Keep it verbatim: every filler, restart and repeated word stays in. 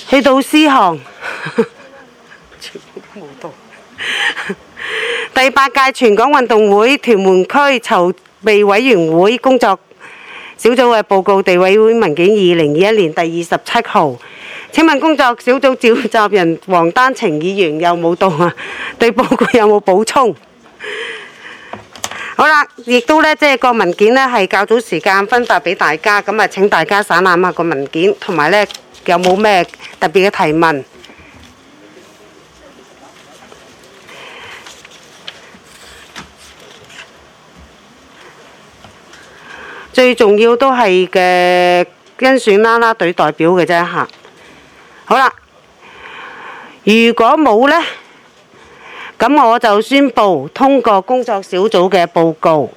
去到詩項，全部都冇到。第八屆全港運動會屯門區籌備委員會工作小組嘅報告地委會文件二零二一年第二十七號。請問工作小組召集人黃丹晴議員有冇到啊？對報告有冇補充？好啦，亦都咧，即係個文件咧係較早時間分發俾大家，咁啊請大家散覽下個文件，同埋咧有冇咩特別嘅提問？最重要都係嘅甄選啦啦隊代表嘅啫嚇。好啦，如果冇呢，咁我就宣布通過工作小組嘅報告。